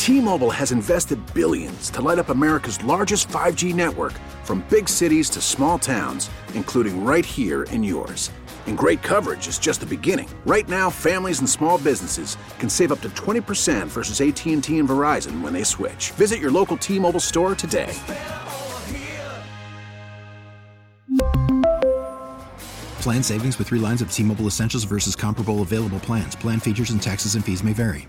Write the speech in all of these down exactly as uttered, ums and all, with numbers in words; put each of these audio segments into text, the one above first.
T-Mobile has invested billions to light up America's largest five G network, from big cities to small towns, including right here in yours. And great coverage is just the beginning. Right now, families and small businesses can save up to twenty percent versus A T and T and Verizon when they switch. Visit your local T-Mobile store today. Plan savings with three lines of T-Mobile Essentials versus comparable available plans. Plan features and taxes and fees may vary.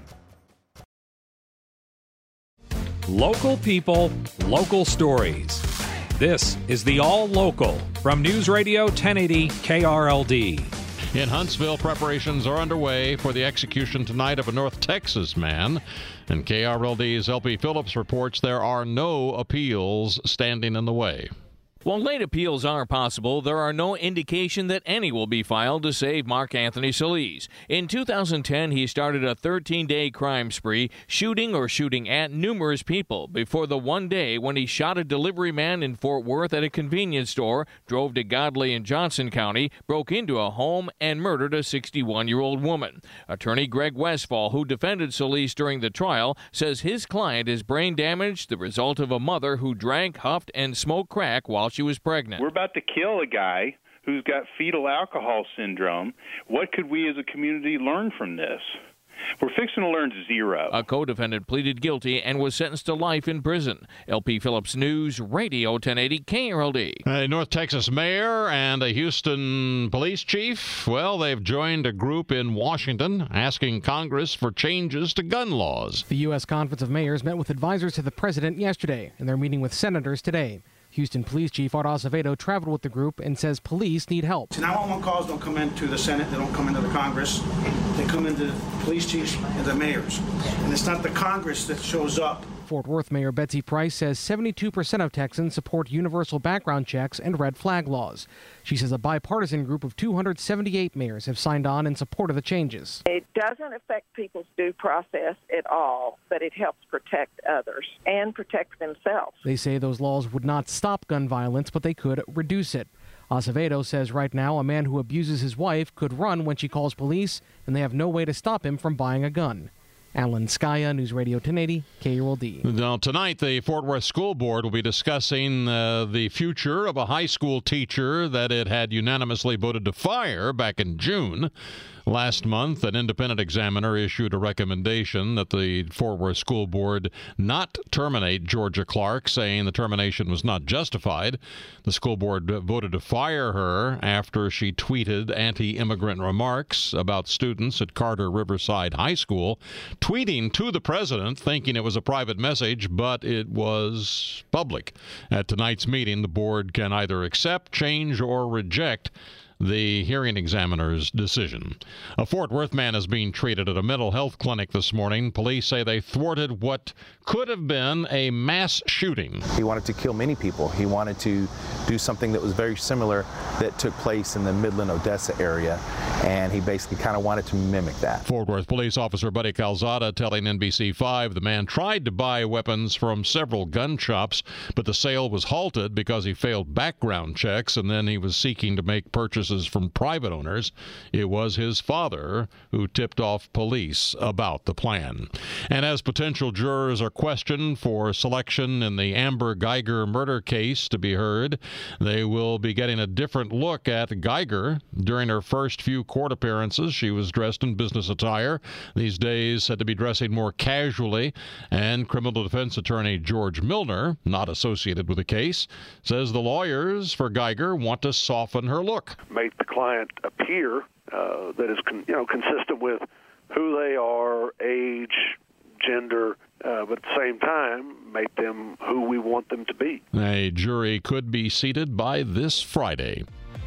Local people, local stories. This is the All Local from News Radio ten eighty K R L D. In Huntsville, preparations are underway for the execution tonight of a North Texas man. And K R L D's L P Phillips reports there are no appeals standing in the way. While late appeals are possible, there are no indication that any will be filed to save Mark Anthony Solis. In two thousand ten, he started a thirteen-day crime spree, shooting or shooting at numerous people before the one day when he shot a delivery man in Fort Worth at a convenience store, drove to Godley in Johnson County, broke into a home, and murdered a sixty-one-year-old woman. Attorney Greg Westfall, who defended Solis during the trial, says his client is brain damage, the result of a mother who drank, huffed, and smoked crack while she was pregnant. We're about to kill a guy who's got fetal alcohol syndrome. What could we as a community learn from this? We're fixing to learn zero. A co-defendant pleaded guilty and was sentenced to life in prison. L P Phillips News Radio ten eighty K R L D. A North Texas mayor and a Houston police chief, well, they've joined a group in Washington asking Congress for changes to gun laws. The U S Conference of Mayors met with advisors to the president yesterday, and they're meeting with senators today. Houston Police Chief Art Acevedo traveled with the group and says police need help. nine one one calls don't come into the Senate, they don't come into the Congress. They come into the police chiefs and the mayors. And it's not the Congress that shows up. Fort Worth Mayor Betsy Price says seventy-two percent of Texans support universal background checks and red flag laws. She says a bipartisan group of two hundred seventy-eight mayors have signed on in support of the changes. It doesn't affect people's due process at all, but it helps protect others and protect themselves. They say those laws would not stop gun violence, but they could reduce it. Acevedo says right now a man who abuses his wife could run when she calls police, and they have no way to stop him from buying a gun. Alan Skaya, News Radio ten eighty, K R L D. Now, tonight, the Fort Worth School Board will be discussing uh, the future of a high school teacher that it had unanimously voted to fire back in June. Last month, an independent examiner issued a recommendation that the Fort Worth School Board not terminate Georgia Clark, saying the termination was not justified. The school board voted to fire her after she tweeted anti-immigrant remarks about students at Carter Riverside High School, tweeting to the president, thinking it was a private message, but it was public. At tonight's meeting, the board can either accept, change, or reject the hearing examiner's decision. A Fort Worth man is being treated at a mental health clinic this morning. Police say they thwarted what could have been a mass shooting. He wanted to kill many people. He wanted to do something that was very similar that took place in the Midland, Odessa area, and he basically kind of wanted to mimic that. Fort Worth police officer Buddy Calzada telling N B C five the man tried to buy weapons from several gun shops, but the sale was halted because he failed background checks, and then he was seeking to make purchases from private owners. It was his father who tipped off police about the plan. And as potential jurors are questioned for selection in the Amber Geiger murder case to be heard, they will be getting a different look at Geiger. During her first few court appearances, she was dressed in business attire. These days said to be dressing more casually, and criminal defense attorney George Milner, not associated with the case, says the lawyers for Geiger want to soften her look. Make the client appear uh, that is con- you know consistent with who they are, age, gender, uh, but at the same time make them who we want them to be. A jury could be seated by this Friday.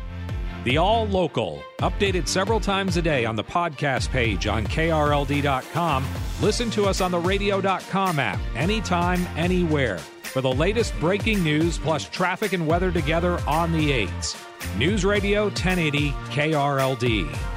The All Local, updated several times a day on the podcast page on K R L D dot com. Listen to us on the radio dot com app, anytime, anywhere. For the latest breaking news plus traffic and weather together on the eights. News Radio ten eighty K R L D.